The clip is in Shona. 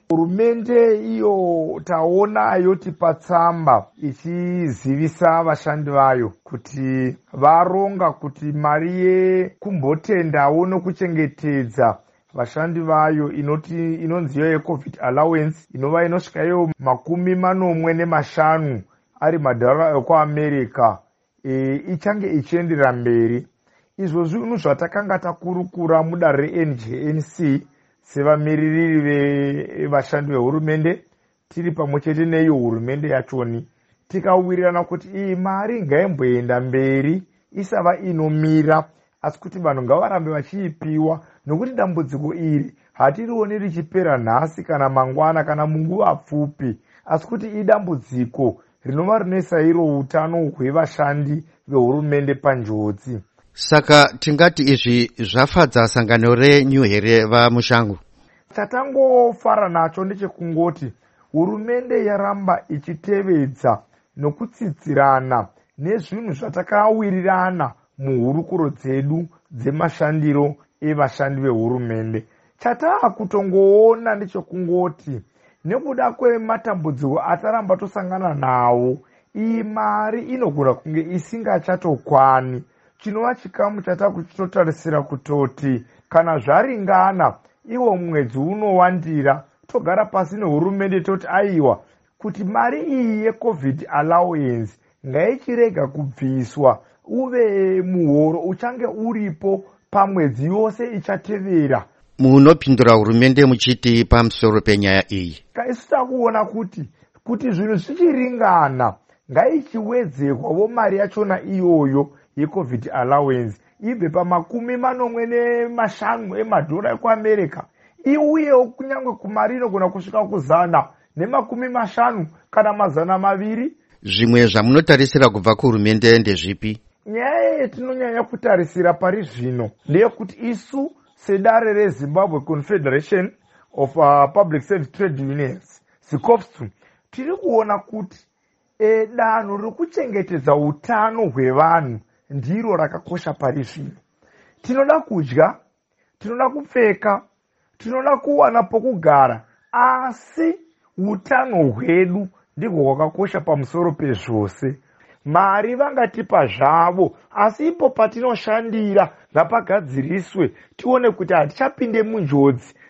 Hurumende iyo taona yotipa tsamba ichizivisa vashandi vayo kuti varonga kuti mari yekumbotendawo nokuchengetedza vashandi vayo inonzi iyo yecovid allowance inova inosvika iyo 45 ari madhara ekuamerica ichange ichiendera mberi. Izvo zvinhu zvatakanga takurukura mudare reNJNC sevamiririri vevashandi vehurumende tiri pamwe chete neiyo hurumende yachoni, tikawirirana kuti iyi mari ngaimboenda mberi isava inomira, asi kuti vanhu ngavarambe vachiipiwa, nokuti dambudziko iri hatirioni richipera nhasi kana mangwana kana munguva pfupi, asi kuti idambudziko rinova rinoisa iro utano hwevashandi vehurumende panjodzi. Saka tingati izvi zvafadza sangano renyu here vamushangu? Chatangofara nacho ndechekungoti hurumende yaramba ichitevedza nokutsidzirana nezvinhu zvatakawirirana muhurukuro dzedu dzemashandiro evashandi vehurumende. Chataakutongoona ndechekungoti nekuda kwematambudziko ataramba tosangana nawo, iyi mari inogona kunge isingachatokwani. Chinova chikamu chatakuchitotarisira kutoti kana zvaringana iwo mwedzi unowandira togara pasi nehurumende toti aiwa kuti mari iyi yecovid allowance ngaichirega kubviswa, uve muhoro uchange uripo pamwedzi yose ichatevera. Munopindura hurumende muchiti pamusoro penyaya iyi? Isu takuona kuti zvinhu zvichiringana ngaichiwedzerwawo mari yachona iyoyo yecovid allowance ibve pa45 emadhora ekuamerica iuyewo kunyange kumari inogona kusvika ku150 kana 200. Zvimwe zvamunotarisira kubva kuhurumende ndezvipi? Nyaya yetinonyanya kutarisira pari zvino ndeyekuti isu sedare reZimbabwe Confederation of Public Service Trade Unions, ZICOPSU, tiri kuona kuti danho rekuchengetedza utano hwevanhu ndiro rakakosha pari zvino. Tinoda kudya, tinoda kupfeka, tinoda kuwana pokugara, asi utano hwedu ndihwo hwakakosha pamusoro pezvose. Mari vangatipa zvavo, asi ipo patinoshandira ngapagadziriswe tione kuti hatichapinde munjodzi